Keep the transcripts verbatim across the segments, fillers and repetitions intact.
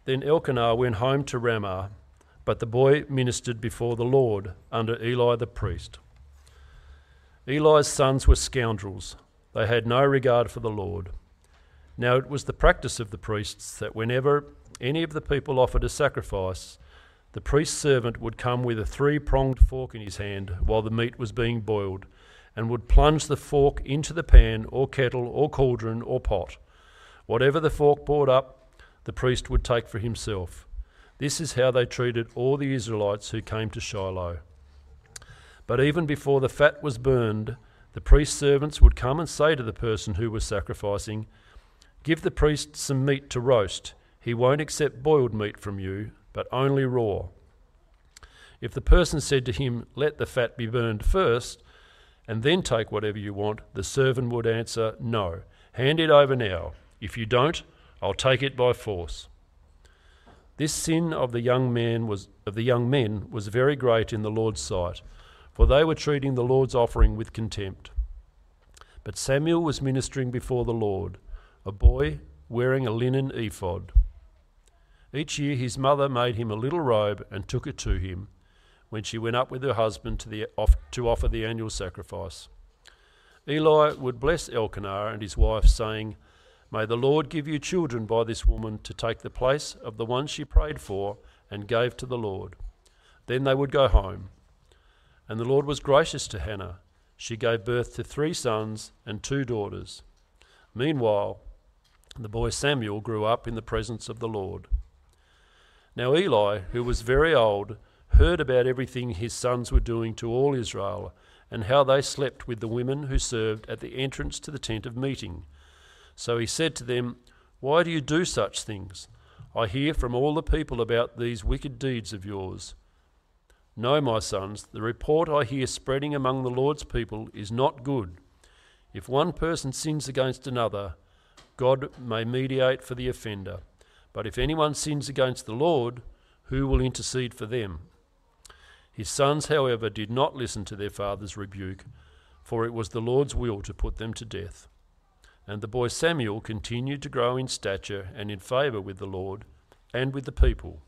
Then Elkanah went home to Ramah, but the boy ministered before the Lord under Eli the priest. Eli's sons were scoundrels. They had no regard for the Lord. Now it was the practice of the priests that whenever any of the people offered a sacrifice, the priest's servant would come with a three-pronged fork in his hand while the meat was being boiled, and would plunge the fork into the pan or kettle or cauldron or pot. Whatever the fork brought up, the priest would take for himself. This is how they treated all the Israelites who came to Shiloh. But even before the fat was burned, the priest's servants would come and say to the person who was sacrificing, "Give the priest some meat to roast. He won't accept boiled meat from you, but only raw." If the person said to him, "Let the fat be burned first, and then take whatever you want," the servant would answer, "No, hand it over now. If you don't, I'll take it by force." This sin of the young man was of the young men was very great in the Lord's sight, for they were treating the Lord's offering with contempt. But Samuel was ministering before the Lord, a boy wearing a linen ephod. Each year his mother made him a little robe and took it to him when she went up with her husband to, the, off, to offer the annual sacrifice. Eli would bless Elkanah and his wife, saying, "May the Lord give you children by this woman to take the place of the one she prayed for and gave to the Lord." Then they would go home. And the Lord was gracious to Hannah. She gave birth to three sons and two daughters. Meanwhile, the boy Samuel grew up in the presence of the Lord. Now Eli, who was very old, heard about everything his sons were doing to all Israel, and how they slept with the women who served at the entrance to the tent of meeting. So he said to them, "Why do you do such things? I hear from all the people about these wicked deeds of yours. No, my sons, the report I hear spreading among the Lord's people is not good. If one person sins against another, God may mediate for the offender. But if anyone sins against the Lord, who will intercede for them?" His sons, however, did not listen to their father's rebuke, for it was the Lord's will to put them to death. And the boy Samuel continued to grow in stature and in favour with the Lord and with the people.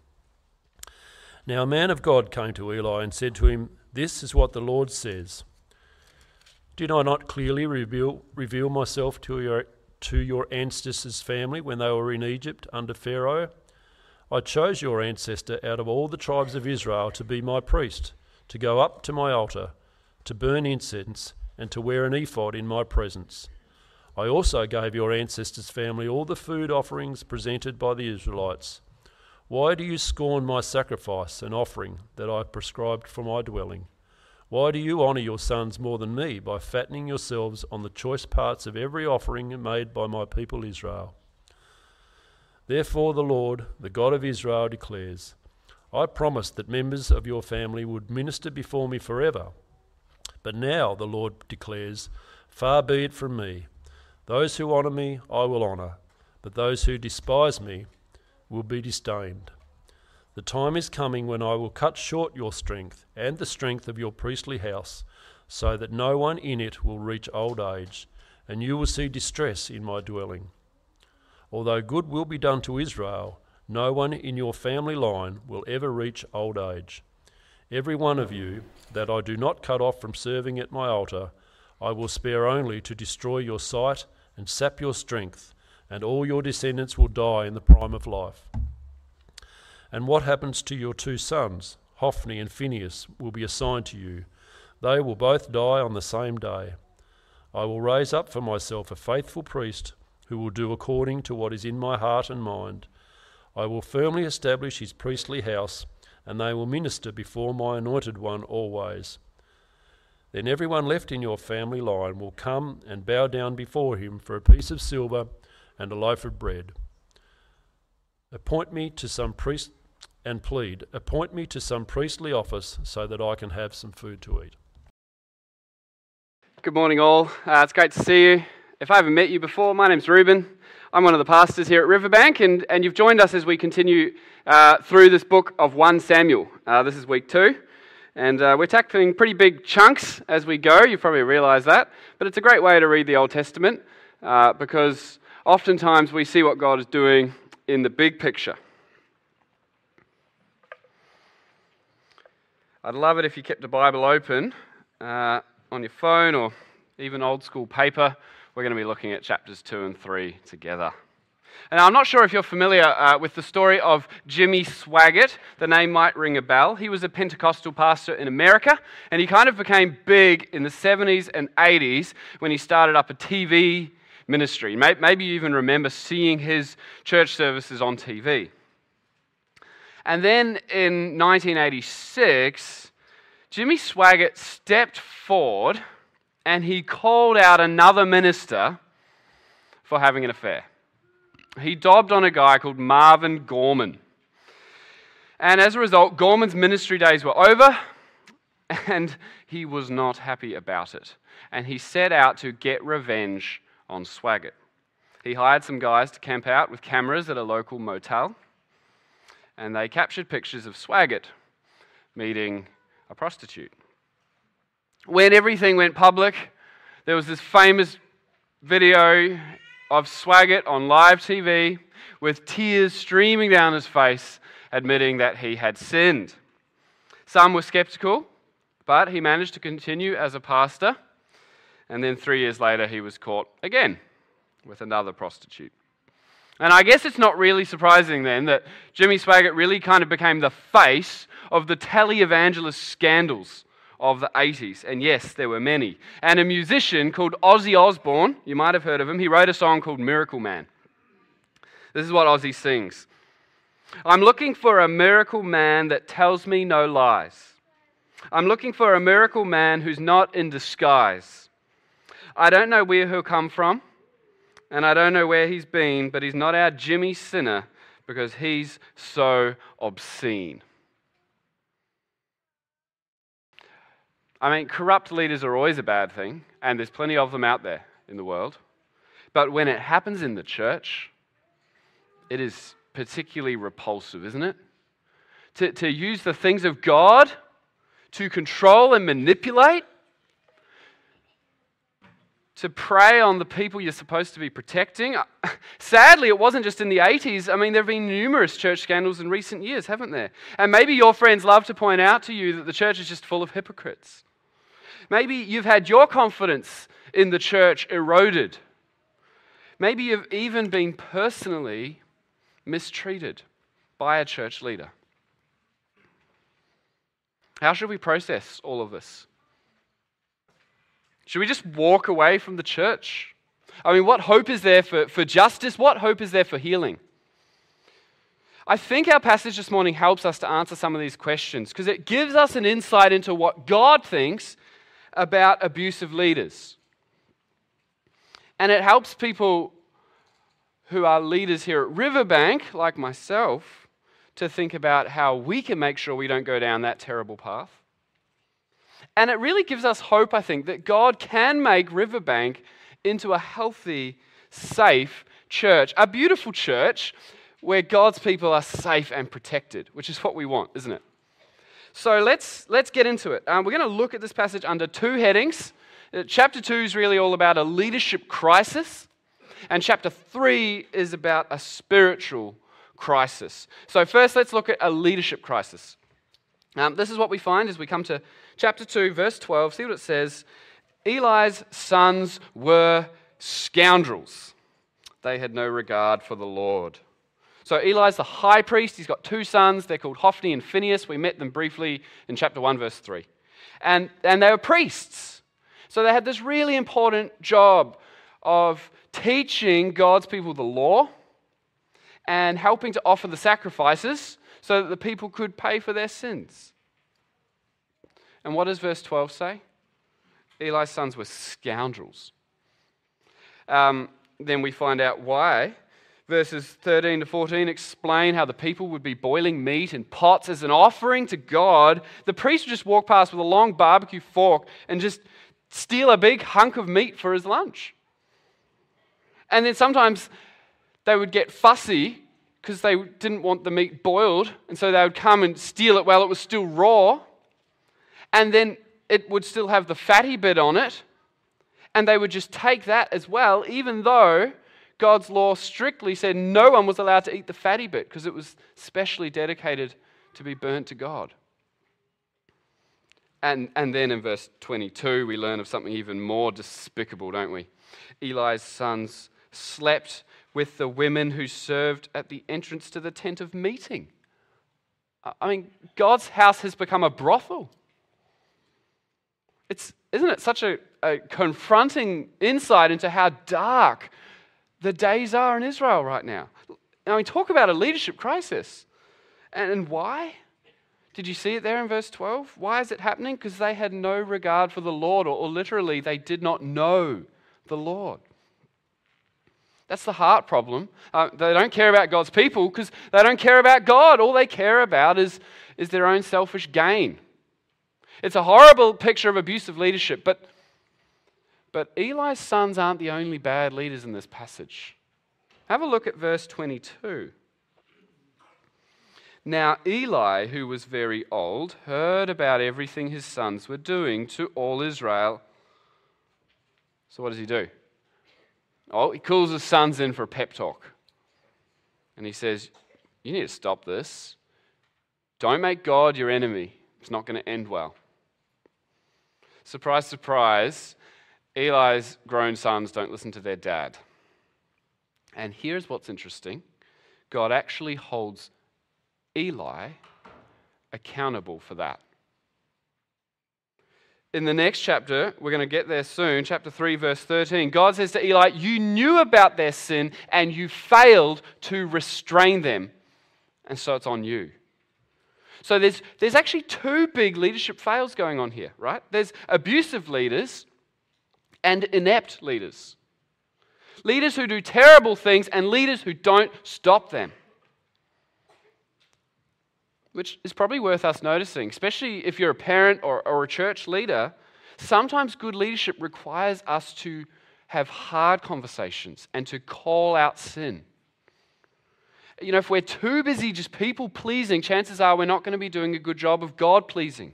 Now a man of God came to Eli and said to him, "This is what the Lord says. Did I not clearly reveal, reveal myself to your, to your ancestors' family when they were in Egypt under Pharaoh? I chose your ancestor out of all the tribes of Israel to be my priest, to go up to my altar, to burn incense, and to wear an ephod in my presence. I also gave your ancestors' family all the food offerings presented by the Israelites. Why do you scorn my sacrifice and offering that I prescribed for my dwelling? Why do you honour your sons more than me by fattening yourselves on the choice parts of every offering made by my people Israel? Therefore the Lord, the God of Israel, declares, I promised that members of your family would minister before me forever. But now, the Lord declares, far be it from me. Those who honour me I will honour, but those who despise me will be disdained. The time is coming when I will cut short your strength and the strength of your priestly house, so that no one in it will reach old age, and you will see distress in my dwelling. Although good will be done to Israel, no one in your family line will ever reach old age. Every one of you that I do not cut off from serving at my altar, I will spare only to destroy your sight and sap your strength, and all your descendants will die in the prime of life. And what happens to your two sons, Hophni and Phinehas, will be assigned to you. They will both die on the same day. I will raise up for myself a faithful priest who will do according to what is in my heart and mind. I will firmly establish his priestly house, and they will minister before my anointed one always. Then everyone left in your family line will come and bow down before him for a piece of silver and a loaf of bread. Appoint me to some priest and plead, appoint me to some priestly office so that I can have some food to eat. Good morning all, uh, it's great to see you. If I haven't met you before, my name's Ruben. I'm one of the pastors here at Riverbank, and, and you've joined us as we continue uh, through this book of First Samuel. Uh, this is week two, and uh, we're tackling pretty big chunks as we go. You probably realise that, but it's a great way to read the Old Testament uh, because oftentimes we see what God is doing in the big picture. I'd love it if you kept a Bible open uh, on your phone or even old school paper. We're going to be looking at chapters two and three together. And I'm not sure if you're familiar uh, with the story of Jimmy Swaggart. The name might ring a bell. He was a Pentecostal pastor in America, and he kind of became big in the seventies and eighties when he started up a T V ministry. Maybe you even remember seeing his church services on T V. And then in nineteen eighty-six, Jimmy Swaggart stepped forward and he called out another minister for having an affair. He dobbed on a guy called Marvin Gorman. And as a result, Gorman's ministry days were over and he was not happy about it. And he set out to get revenge on Swaggart. He hired some guys to camp out with cameras at a local motel, and they captured pictures of Swaggart meeting a prostitute. When everything went public, there was this famous video of Swaggart on live T V with tears streaming down his face, admitting that he had sinned. Some were skeptical, but he managed to continue as a pastor, and then three years later he was caught again with another prostitute. And I guess it's not really surprising then that Jimmy Swaggart really kind of became the face of the televangelist scandals of the eighties. And yes, there were many. And a musician called Ozzy Osbourne, you might have heard of him, he wrote a song called Miracle Man. This is what Ozzy sings. I'm looking for a miracle man that tells me no lies. I'm looking for a miracle man who's not in disguise. I don't know where he'll come from, and I don't know where he's been, but he's not our Jimmy Sinner because he's so obscene. I mean, corrupt leaders are always a bad thing, and there's plenty of them out there in the world. But when it happens in the church, it is particularly repulsive, isn't it? To, to use the things of God to control and manipulate, to prey on the people you're supposed to be protecting. Sadly, it wasn't just in the eighties. I mean, there have been numerous church scandals in recent years, haven't there? And maybe your friends love to point out to you that the church is just full of hypocrites. Maybe you've had your confidence in the church eroded. Maybe you've even been personally mistreated by a church leader. How should we process all of this? Should we just walk away from the church? I mean, what hope is there for, for justice? What hope is there for healing? I think our passage this morning helps us to answer some of these questions because it gives us an insight into what God thinks about abusive leaders. And it helps people who are leaders here at Riverbank, like myself, to think about how we can make sure we don't go down that terrible path. And it really gives us hope, I think, that God can make Riverbank into a healthy, safe church, a beautiful church where God's people are safe and protected, which is what we want, isn't it? So let's let's get into it. Um, we're going to look at this passage under two headings. Uh, chapter two is really all about a leadership crisis, and chapter three is about a spiritual crisis. So first, let's look at a leadership crisis. Um, this is what we find as we come to chapter two, verse twelve. See what it says. Eli's sons were scoundrels. They had no regard for the Lord. So Eli's the high priest. He's got two sons. They're called Hophni and Phinehas. We met them briefly in chapter one, verse three. And, and they were priests. So they had this really important job of teaching God's people the law and helping to offer the sacrifices so that the people could pay for their sins. And what does verse twelve say? Eli's sons were scoundrels. Um, then we find out why. Verses thirteen to fourteen explain how the people would be boiling meat in pots as an offering to God. The priest would just walk past with a long barbecue fork and just steal a big hunk of meat for his lunch. And then sometimes they would get fussy because they didn't want the meat boiled, and so they would come and steal it while it was still raw, and then it would still have the fatty bit on it, and they would just take that as well, even though God's law strictly said no one was allowed to eat the fatty bit because it was specially dedicated to be burnt to God. And, and then in verse twenty-two, we learn of something even more despicable, don't we? Eli's sons slept with the women who served at the entrance to the tent of meeting. I mean, God's house has become a brothel. It's, isn't it such a, a confronting insight into how dark the days are in Israel right now? I mean, talk about a leadership crisis. And, and why? Did you see it there in verse twelve? Why is it happening? Because they had no regard for the Lord, or, or literally, they did not know the Lord. That's the heart problem. Uh, they don't care about God's people because they don't care about God. All they care about is, is their own selfish gain. It's a horrible picture of abusive leadership, but, but Eli's sons aren't the only bad leaders in this passage. Have a look at verse twenty-two. Now Eli, who was very old, heard about everything his sons were doing to all Israel. So what does he do? Oh, he calls his sons in for a pep talk. And he says, you need to stop this. Don't make God your enemy. It's not going to end well. Surprise, surprise, Eli's grown sons don't listen to their dad. And here's what's interesting. God actually holds Eli accountable for that. In the next chapter, we're going to get there soon, chapter three, verse thirteen, God says to Eli, you knew about their sin and you failed to restrain them, and so it's on you. So there's, there's actually two big leadership fails going on here, right? There's abusive leaders and inept leaders. Leaders who do terrible things and leaders who don't stop them. Which is probably worth us noticing, especially if you're a parent or, or a church leader. Sometimes good leadership requires us to have hard conversations and to call out sin. You know, if we're too busy just people-pleasing, chances are we're not going to be doing a good job of God-pleasing.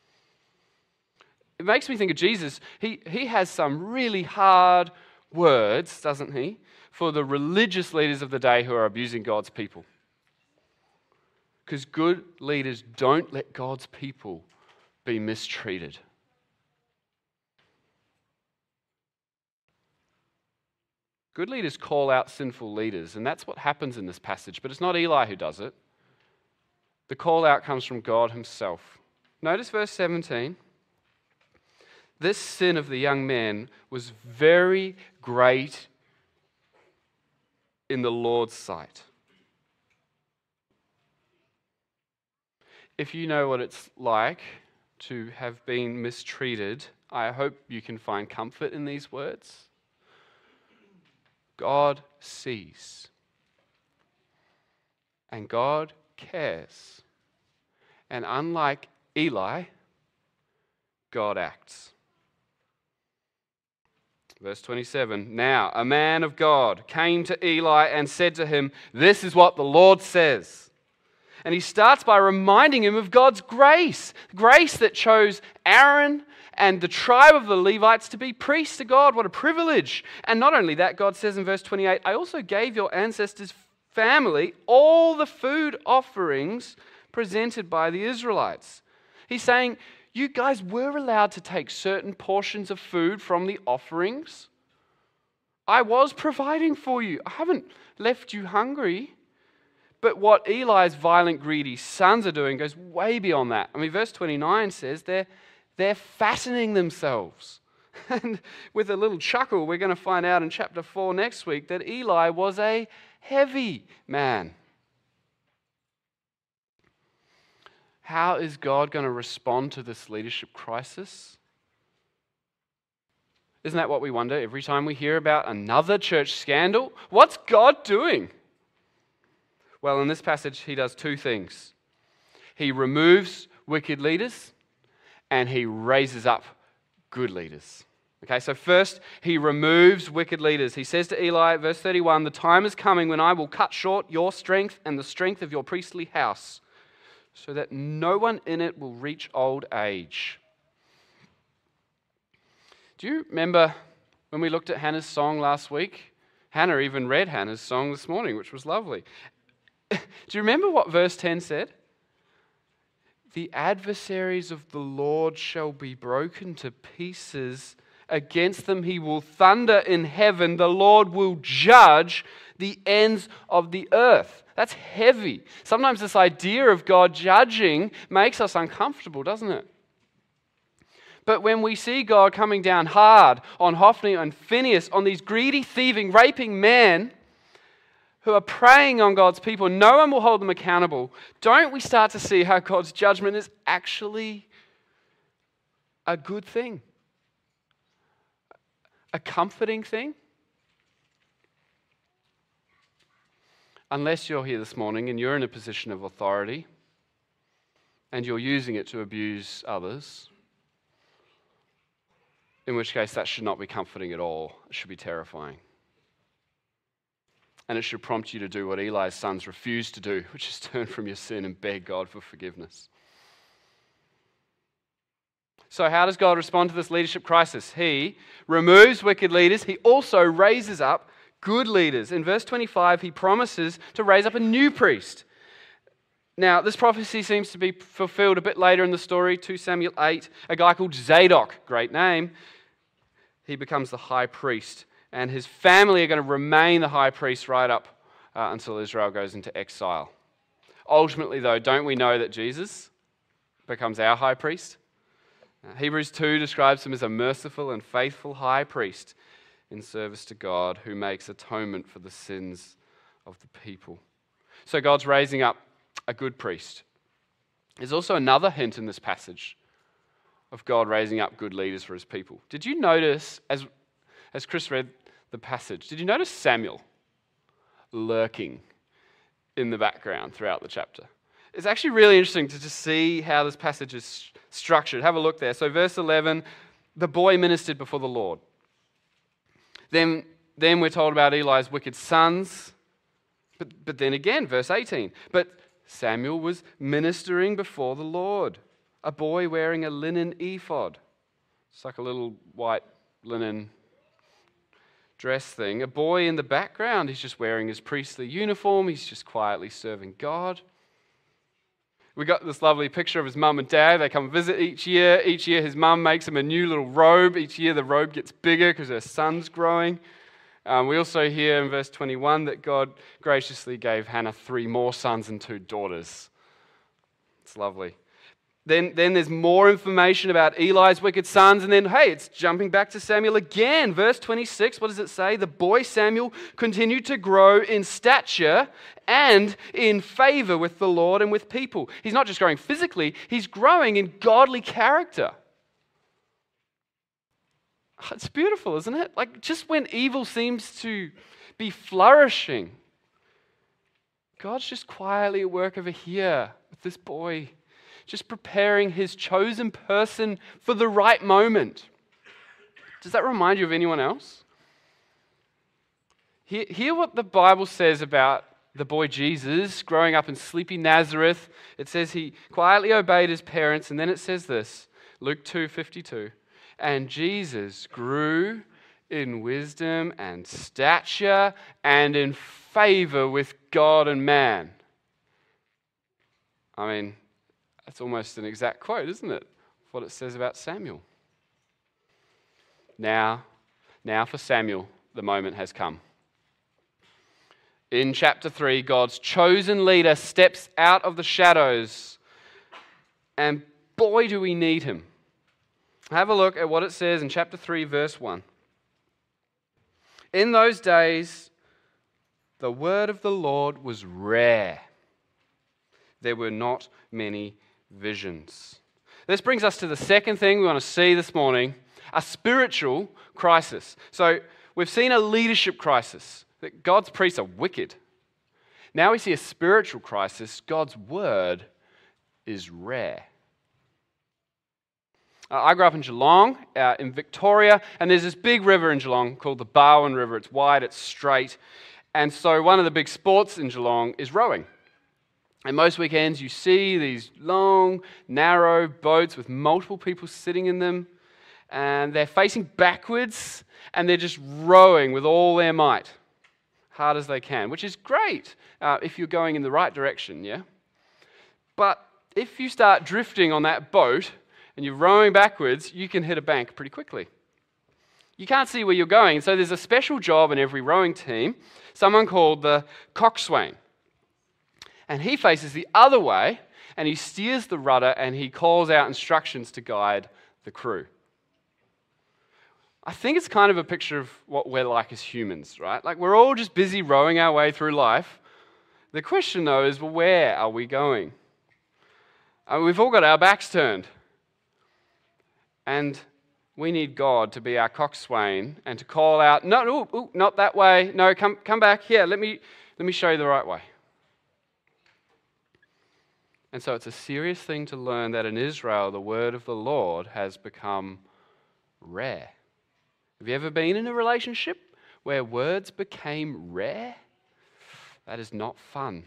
It makes me think of Jesus. He, he has some really hard words, doesn't he, for the religious leaders of the day who are abusing God's people. Because good leaders don't let God's people be mistreated. Good leaders call out sinful leaders, and that's what happens in this passage. But it's not Eli who does it. The call out comes from God himself. Notice verse seventeen. This sin of the young man was very great in the Lord's sight. If you know what it's like to have been mistreated, I hope you can find comfort in these words. God sees. And God cares. And unlike Eli, God acts. Verse twenty-seven, now a man of God came to Eli and said to him, this is what the Lord says. And he starts by reminding him of God's grace, grace that chose Aaron and the tribe of the Levites to be priests to God. What a privilege. And not only that, God says in verse twenty-eight, I also gave your ancestors' family all the food offerings presented by the Israelites. He's saying, you guys were allowed to take certain portions of food from the offerings. I was providing for you. I haven't left you hungry. But what Eli's violent, greedy sons are doing goes way beyond that. I mean, verse twenty-nine says they're, they're fattening themselves. And with a little chuckle, we're going to find out in chapter four next week that Eli was a heavy man. How is God going to respond to this leadership crisis? Isn't that what we wonder every time we hear about another church scandal? What's God doing? Well, in this passage, he does two things. He removes wicked leaders and he raises up good leaders. Okay, so first, he removes wicked leaders. He says to Eli, verse thirty-one, the time is coming when I will cut short your strength and the strength of your priestly house, so that no one in it will reach old age. Do you remember when we looked at Hannah's song last week? Hannah even read Hannah's song this morning, which was lovely. Do you remember what verse ten said? The adversaries of the Lord shall be broken to pieces. Against them he will thunder in heaven. The Lord will judge the ends of the earth. That's heavy. Sometimes this idea of God judging makes us uncomfortable, doesn't it? But when we see God coming down hard on Hophni and Phinehas, on these greedy, thieving, raping men who are preying on God's people, no one will hold them accountable. Don't we start to see how God's judgment is actually a good thing? A comforting thing? Unless you're here this morning and you're in a position of authority and you're using it to abuse others, in which case that should not be comforting at all. It should be terrifying. And it should prompt you to do what Eli's sons refused to do, which is turn from your sin and beg God for forgiveness. So how does God respond to this leadership crisis? He removes wicked leaders. He also raises up good leaders. In verse twenty-five, he promises to raise up a new priest. Now, this prophecy seems to be fulfilled a bit later in the story, Second Samuel eight. A guy called Zadok, great name, he becomes the high priest. And his family are going to remain the high priest right up uh, until Israel goes into exile. Ultimately, though, don't we know that Jesus becomes our high priest? Uh, Hebrews two describes him as a merciful and faithful high priest in service to God who makes atonement for the sins of the people. So God's raising up a good priest. There's also another hint in this passage of God raising up good leaders for his people. Did you notice, as, as Chris read the passage, did you notice Samuel lurking in the background throughout the chapter? It's actually really interesting to just see how this passage is structured. Have a look there. So verse eleven, the boy ministered before the Lord. Then, then we're told about Eli's wicked sons. But, but then again, verse eighteen, but Samuel was ministering before the Lord, a boy wearing a linen ephod. It's like a little white linen dress thing. A boy in the background, he's just wearing his priestly uniform. He's just quietly serving God. We got this lovely picture of his mum and dad. They come visit each year. Each year his mum makes him a new little robe. Each year the robe gets bigger because her son's growing. Um, we also hear in verse twenty-one that God graciously gave Hannah three more sons and two daughters. It's lovely. Then, then there's more information about Eli's wicked sons, and then, hey, it's jumping back to Samuel again. Verse twenty-six, what does it say? The boy Samuel continued to grow in stature and in favor with the Lord and with people. He's not just growing physically, he's growing in godly character. It's beautiful, isn't it? Like, just when evil seems to be flourishing, God's just quietly at work over here with this boy, just preparing his chosen person for the right moment. Does that remind you of anyone else? Hear, hear what the Bible says about the boy Jesus growing up in sleepy Nazareth. It says he quietly obeyed his parents, and then it says this, Luke two fifty-two. And Jesus grew in wisdom and stature and in favor with God and man. I mean, that's almost an exact quote, isn't it? Of what it says about Samuel. Now, now for Samuel, the moment has come. In chapter three, God's chosen leader steps out of the shadows, and boy, do we need him. Have a look at what it says in chapter three, verse one. In those days, the word of the Lord was rare. There were not many visions. This brings us to the second thing we want to see this morning, a spiritual crisis. So we've seen a leadership crisis, that God's priests are wicked. Now we see a spiritual crisis. God's word is rare. Uh, I grew up in Geelong, uh, in Victoria, and there's this big river in Geelong called the Barwon River. It's wide, it's straight, and so one of the big sports in Geelong is rowing. And most weekends you see these long, narrow boats with multiple people sitting in them, and they're facing backwards, and they're just rowing with all their might, hard as they can, which is great uh, if you're going in the right direction, yeah? But if you start drifting on that boat and you're rowing backwards, you can hit a bank pretty quickly. You can't see where you're going. So there's a special job in every rowing team, someone called the coxswain. And he faces the other way, and he steers the rudder, and he calls out instructions to guide the crew. I think it's kind of a picture of what we're like as humans, right? Like we're all just busy rowing our way through life. The question, though, is, well, where are we going? Uh, we've all got our backs turned. And we need God to be our coxswain and to call out, no, ooh, ooh, not that way. No, come, come back here. Let me, let me show you the right way. And so it's a serious thing to learn that in Israel, the word of the Lord has become rare. Have you ever been in a relationship where words became rare? That is not fun.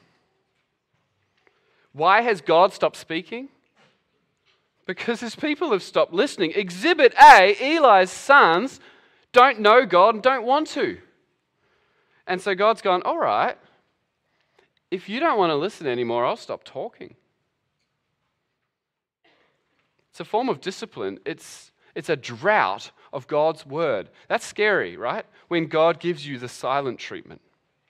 Why has God stopped speaking? Because his people have stopped listening. Exhibit A, Eli's sons don't know God and don't want to. And so God's gone, all right, if you don't want to listen anymore, I'll stop talking. It's a form of discipline. It's, it's a drought of God's word. That's scary, right? When God gives you the silent treatment.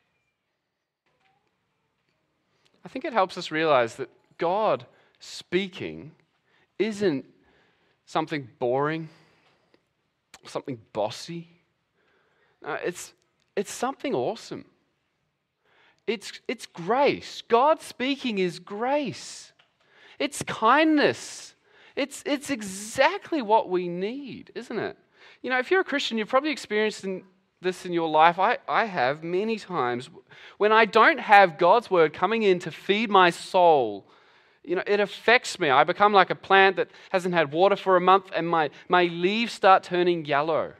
I think it helps us realize that God speaking isn't something boring, something bossy. No, it's, it's something awesome. It's, it's grace. God speaking is grace. It's kindness. It's, it's exactly what we need, isn't it? You know, if you're a Christian, you've probably experienced in, this in your life. I, I have many times. When I don't have God's word coming in to feed my soul, you know, it affects me. I become like a plant that hasn't had water for a month and my, my leaves start turning yellow.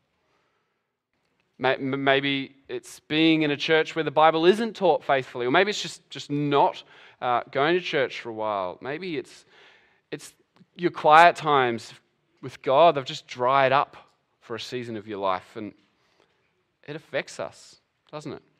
Maybe it's being in a church where the Bible isn't taught faithfully, or maybe it's just, just not uh, going to church for a while. Maybe it's it's your quiet times with God, they've just dried up for a season of your life, and it affects us, doesn't it?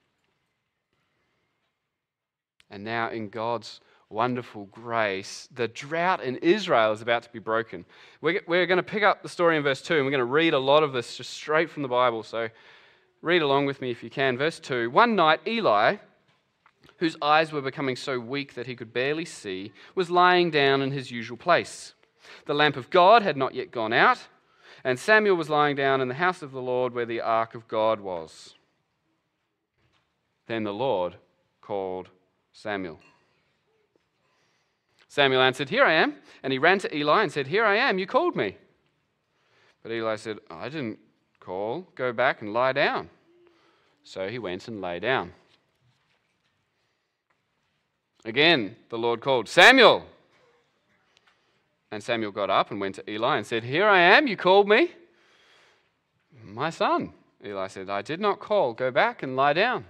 And now in God's wonderful grace, the drought in Israel is about to be broken. We're, we're going to pick up the story in verse two, and we're going to read a lot of this just straight from the Bible, so read along with me if you can. Verse two, one night Eli, whose eyes were becoming so weak that he could barely see, was lying down in his usual place. The lamp of God had not yet gone out, and Samuel was lying down in the house of the Lord where the ark of God was. Then the Lord called Samuel. Samuel answered, "Here I am." And he ran to Eli and said, "Here I am, you called me." But Eli said, "I didn't call. Go back and lie down." So he went and lay down. Again, the Lord called, "Samuel." And Samuel got up and went to Eli and said, "Here I am, you called me." "My son," Eli said, "I did not call. Go back and lie down."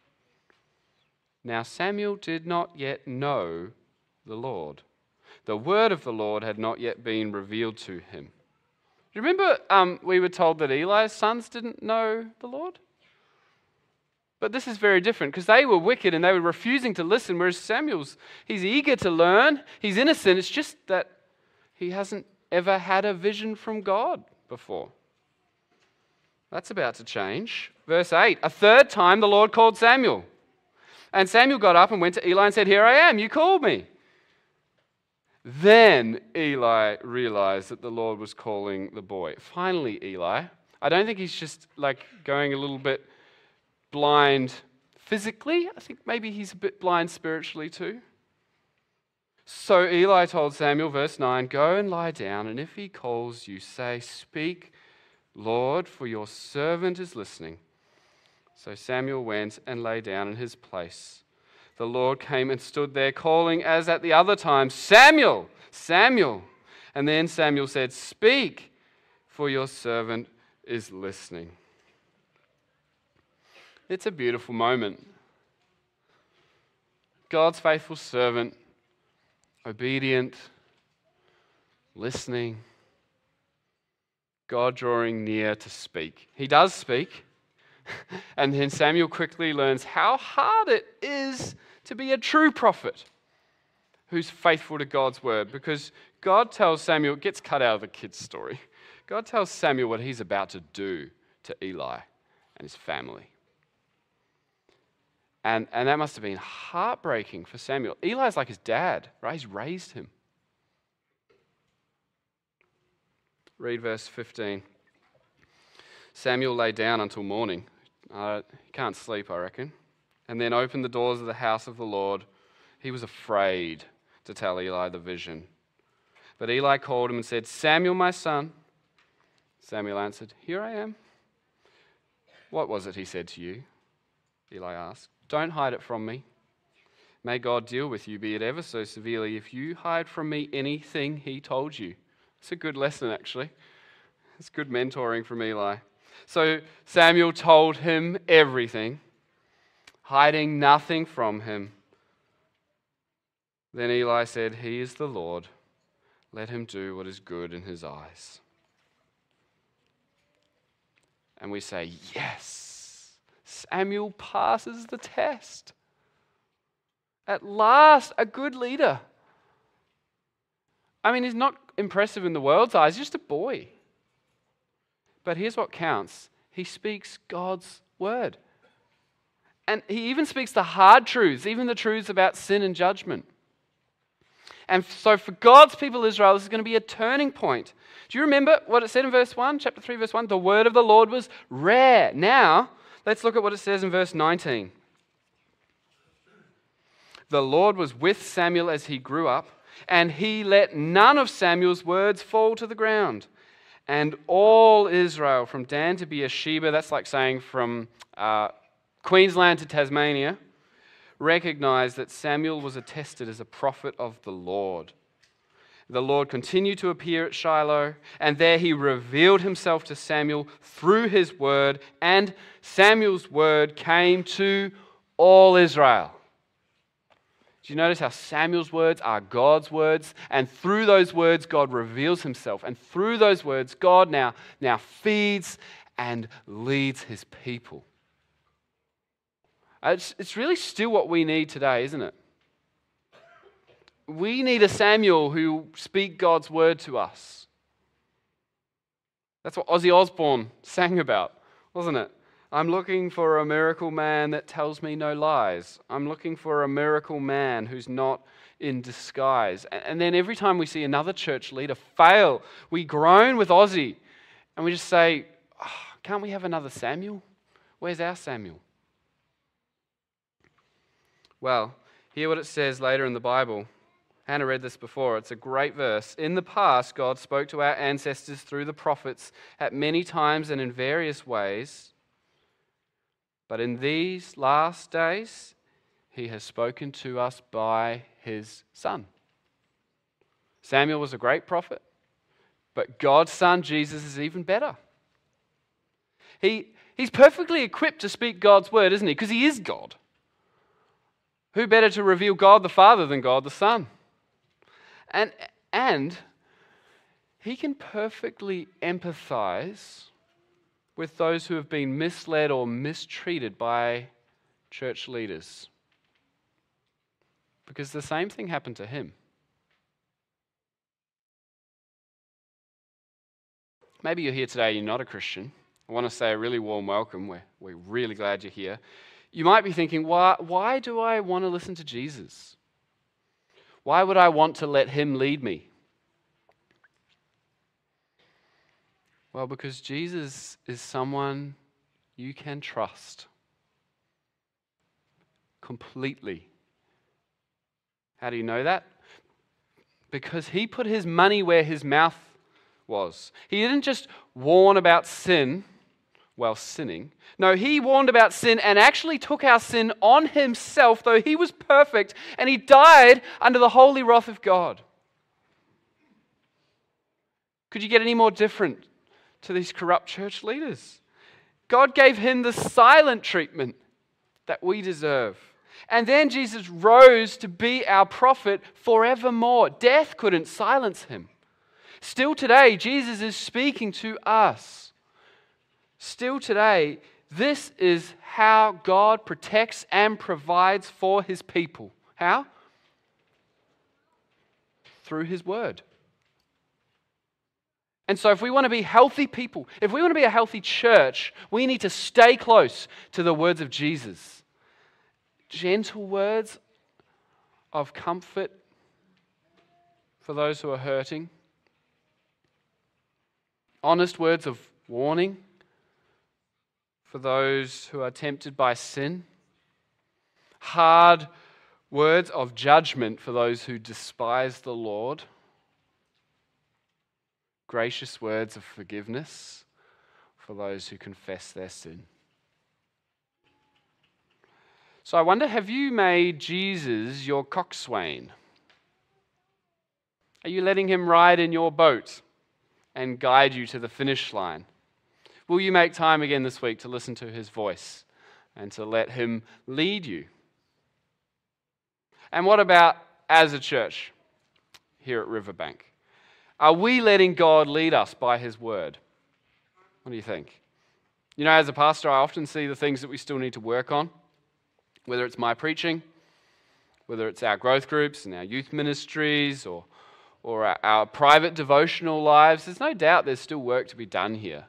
Now Samuel did not yet know the Lord. The word of the Lord had not yet been revealed to him. Do you remember um, we were told that Eli's sons didn't know the Lord? But this is very different because they were wicked and they were refusing to listen, whereas Samuel's, he's eager to learn, he's innocent. It's just that he hasn't ever had a vision from God before. That's about to change. Verse eight, a third time the Lord called Samuel. And Samuel got up and went to Eli and said, "Here I am, you called me." Then Eli realized that the Lord was calling the boy. Finally, Eli, I don't think he's just like going a little bit blind physically. I think maybe he's a bit blind spiritually too. So Eli told Samuel, verse nine, "Go and lie down, and if he calls you, say, 'Speak, Lord, for your servant is listening.'" So Samuel went and lay down in his place. The Lord came and stood there, calling as at the other time, "Samuel, Samuel." And then Samuel said, "Speak, for your servant is listening." It's a beautiful moment. God's faithful servant, obedient, listening, God drawing near to speak. He does speak. And then Samuel quickly learns how hard it is to be a true prophet. who's faithful to God's word, because God tells Samuel, it gets cut out of the kid's story. God tells Samuel what he's about to do to Eli and his family. And, and that must have been heartbreaking for Samuel. Eli's like his dad, right? He's raised him. Read verse fifteen. Samuel lay down until morning. Uh, he can't sleep, I reckon. And then opened the doors of the house of the Lord. He was afraid to tell Eli the vision. But Eli called him and said, Samuel, my son. Samuel answered, here I am. What was it he said to you? Eli asked. Don't hide it from me. May God deal with you, be it ever so severely, if you hide from me anything he told you. It's a good lesson, actually. It's good mentoring from Eli. So Samuel told him everything, hiding nothing from him. Then Eli said, he is the Lord. Let him do what is good in his eyes. And we say, yes, Samuel passes the test. At last, a good leader. I mean, he's not impressive in the world's eyes, he's just a boy. But here's what counts. He speaks God's word. And he even speaks the hard truths, even the truths about sin and judgment. And so for God's people, Israel, this is going to be a turning point. Do you remember what it said in verse one, chapter three, verse one? The word of the Lord was rare. Now, let's look at what it says in verse nineteen. The Lord was with Samuel as he grew up, and he let none of Samuel's words fall to the ground. And all Israel, from Dan to Beersheba, that's like saying from uh, Queensland to Tasmania, recognized that Samuel was attested as a prophet of the Lord. The Lord continued to appear at Shiloh, and there he revealed himself to Samuel through his word, and Samuel's word came to all Israel. Do you notice how Samuel's words are God's words? And through those words, God reveals himself. And through those words, God now, now feeds and leads his people. It's, it's really still what we need today, isn't it? We need a Samuel who speak God's word to us. That's what Ozzy Osbourne sang about, wasn't it? I'm looking for a miracle man that tells me no lies. I'm looking for a miracle man who's not in disguise. And then every time we see another church leader fail, we groan with Ozzy and we just say, oh, can't we have another Samuel? Where's our Samuel? Well, hear what it says later in the Bible. Hannah read this before. It's a great verse. In the past, God spoke to our ancestors through the prophets at many times and in various ways. But in these last days, he has spoken to us by his Son. Samuel was a great prophet, but God's Son, Jesus, is even better. He, he's perfectly equipped to speak God's word, isn't he? Because he is God. Who better to reveal God the Father than God the Son? And, and he can perfectly empathize with those who have been misled or mistreated by church leaders. Because the same thing happened to him. Maybe you're here today, you're not a Christian. I want to say a really warm welcome. We're, we're really glad you're here. You might be thinking, why, why do I want to listen to Jesus? Why would I want to let him lead me? Well, because Jesus is someone you can trust completely. How do you know that? Because he put his money where his mouth was. He didn't just warn about sin while sinning. No, he warned about sin and actually took our sin on himself, though he was perfect, and he died under the holy wrath of God. Could you get any more different to these corrupt church leaders? God gave him the silent treatment that we deserve. And then Jesus rose to be our prophet forevermore. Death couldn't silence him. Still today, Jesus is speaking to us. Still today, this is how God protects and provides for his people. How? through his word. And so if we want to be healthy people, if we want to be a healthy church, we need to stay close to the words of Jesus. Gentle words of comfort for those who are hurting. Honest words of warning for those who are tempted by sin. Hard words of judgment for those who despise the Lord. Gracious words of forgiveness for those who confess their sin. So I wonder, have you made Jesus your coxswain? Are you letting him ride in your boat and guide you to the finish line? Will you make time again this week to listen to his voice and to let him lead you? And what about as a church here at Riverbank? Are we letting God lead us by his word? What do you think? You know, as a pastor, I often see the things that we still need to work on, whether it's my preaching, whether it's our growth groups and our youth ministries or, or our, our private devotional lives. There's no doubt there's still work to be done here.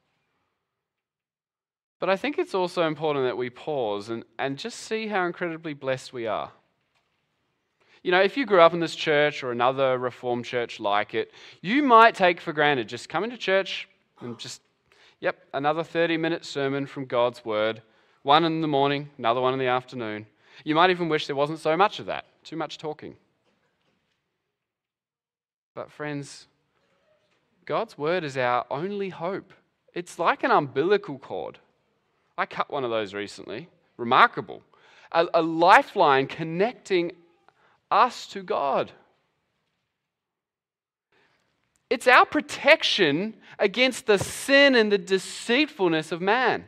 But I think it's also important that we pause and, and just see how incredibly blessed we are. You know, if you grew up in this church or another Reformed church like it, you might take for granted just coming to church and just, yep, another thirty-minute sermon from God's Word, one in the morning, another one in the afternoon. You might even wish there wasn't so much of that, too much talking. But friends, God's Word is our only hope. It's like an umbilical cord. I cut one of those recently. Remarkable. A, a lifeline connecting us to God. It's our protection against the sin and the deceitfulness of man.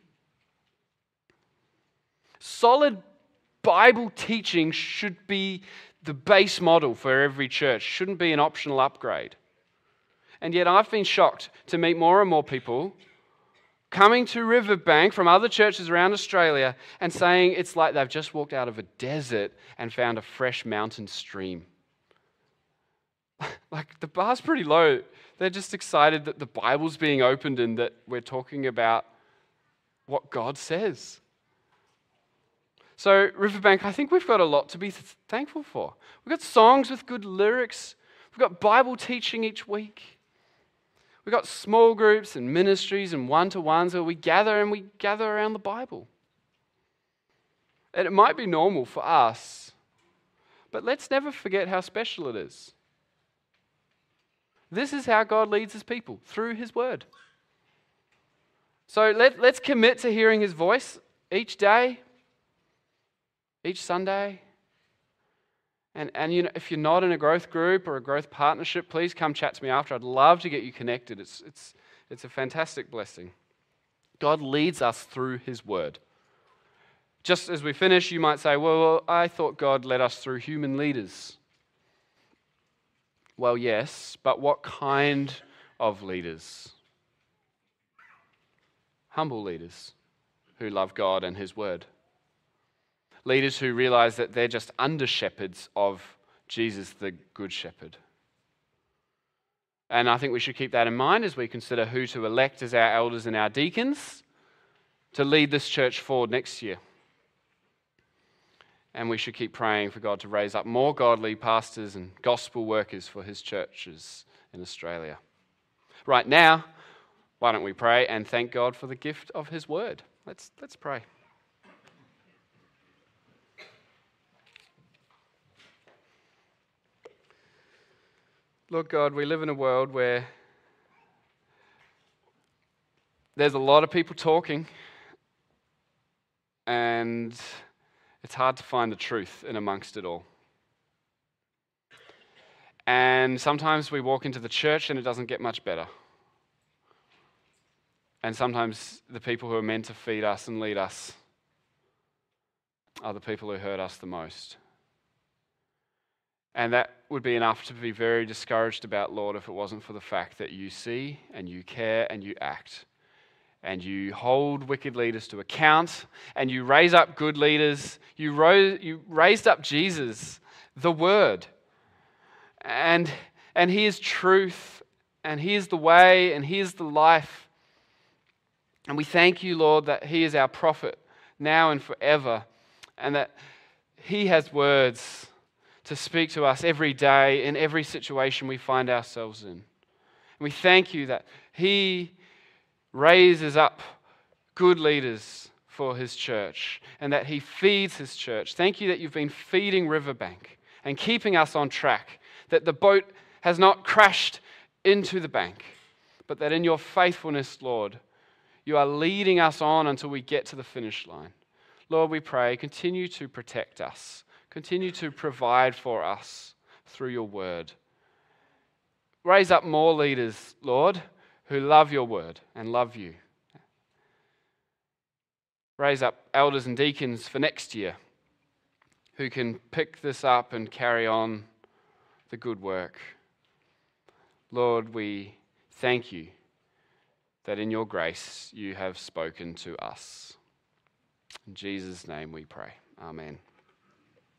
Solid Bible teaching should be the base model for every church, shouldn't be an optional upgrade. And yet I've been shocked to meet more and more people coming to Riverbank from other churches around Australia and saying it's like they've just walked out of a desert and found a fresh mountain stream. Like, the bar's pretty low. They're just excited that the Bible's being opened and that we're talking about what God says. So, Riverbank, I think we've got a lot to be th- thankful for. We've got songs with good lyrics. We've got Bible teaching each week. We've got small groups and ministries and one-to-ones where we gather and we gather around the Bible. And it might be normal for us, but let's never forget how special it is. This is how God leads his people, through his word. So let, let's commit to hearing his voice each day, each Sunday. And, and you know, if you're not in a growth group or a growth partnership, please come chat to me after. I'd love to get you connected. It's, it's, it's a fantastic blessing. God leads us through his word. Just as we finish, you might say, well, I thought God led us through human leaders. Well, yes, but what kind of leaders? Humble leaders who love God and his word. Leaders who realize that they're just under-shepherds of Jesus, the Good Shepherd. And I think we should keep that in mind as we consider who to elect as our elders and our deacons to lead this church forward next year. And we should keep praying for God to raise up more godly pastors and gospel workers for his churches in Australia. Right now, why don't we pray and thank God for the gift of his word? Let's, let's pray. Lord God, we live in a world where there's a lot of people talking and it's hard to find the truth in amongst it all. And sometimes we walk into the church and it doesn't get much better. And sometimes the people who are meant to feed us and lead us are the people who hurt us the most. And that would be enough to be very discouraged about, Lord, if it wasn't for the fact that you see and you care and you act. And you hold wicked leaders to account, and you raise up good leaders. You, rose, you raised up Jesus, the Word. And, and He is truth, and He is the way, and He is the life. And we thank you, Lord, that He is our prophet now and forever, and that He has words to speak to us every day in every situation we find ourselves in. And we thank you that He raises up good leaders for His church and that He feeds His church. Thank you that you've been feeding Riverbank and keeping us on track, that the boat has not crashed into the bank, but that in your faithfulness, Lord, you are leading us on until we get to the finish line. Lord, we pray, continue to protect us. Continue to provide for us through your word. Raise up more leaders, Lord, who love your word and love you. Raise up elders and deacons for next year who can pick this up and carry on the good work. Lord, we thank you that in your grace you have spoken to us. In Jesus' name we pray. Amen.